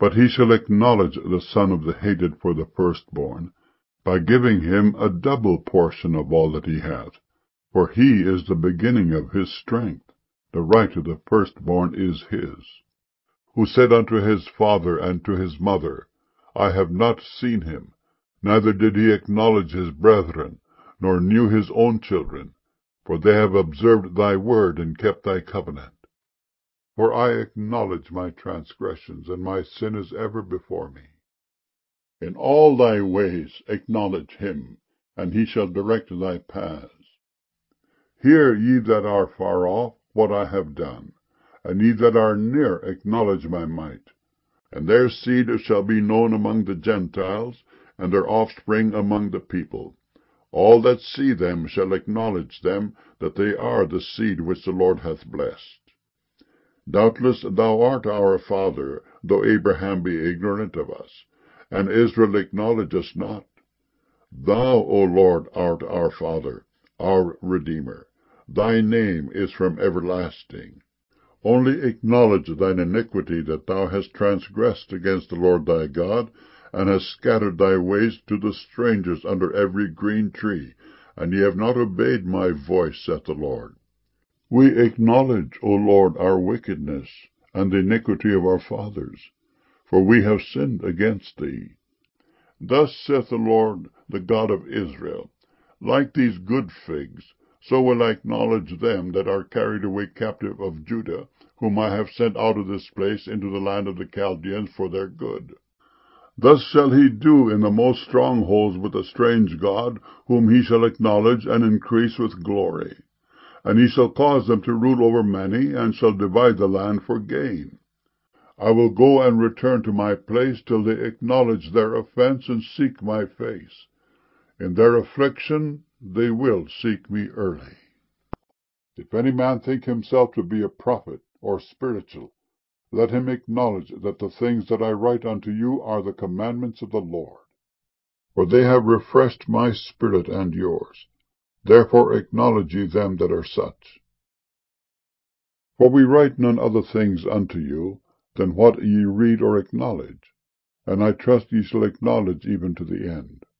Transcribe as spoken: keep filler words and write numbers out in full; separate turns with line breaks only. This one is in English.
But he shall acknowledge the son of the hated for the firstborn, by giving him a double portion of all that he hath. For he is the beginning of his strength, the right of the firstborn is his. Who said unto his father and to his mother, I have not seen him, neither did he acknowledge his brethren, nor knew his own children, for they have observed thy word and kept thy covenant. For I acknowledge my transgressions, and my sin is ever before me. In all thy ways acknowledge him, and he shall direct thy paths. Hear, ye that are far off, what I have done, and ye that are near acknowledge my might. And their seed shall be known among the Gentiles, and their offspring among the people. All that see them shall acknowledge them, that they are the seed which the Lord hath blessed. Doubtless thou art our father, though Abraham be ignorant of us, and Israel acknowledge us not. Thou, O Lord, art our Father, our Redeemer. Thy name is from everlasting. Only acknowledge thine iniquity, that thou hast transgressed against the Lord thy God, and hast scattered thy ways to the strangers under every green tree, and ye have not obeyed my voice, saith the Lord. We acknowledge, O Lord, our wickedness, and the iniquity of our fathers, for we have sinned against thee. Thus saith the Lord, the God of Israel, like these good figs, so will I acknowledge them that are carried away captive of Judah, whom I have sent out of this place into the land of the Chaldeans for their good. Thus shall he do in the most strongholds with a strange god, whom he shall acknowledge and increase with glory. And he shall cause them to rule over many, and shall divide the land for gain. I will go and return to my place till they acknowledge their offense and seek my face. In their affliction they will seek me early. If any man think himself to be a prophet or spiritual, let him acknowledge that the things that I write unto you are the commandments of the Lord. For they have refreshed my spirit and yours. Therefore acknowledge ye them that are such. For we write none other things unto you than what ye read or acknowledge, and I trust ye shall acknowledge even to the end.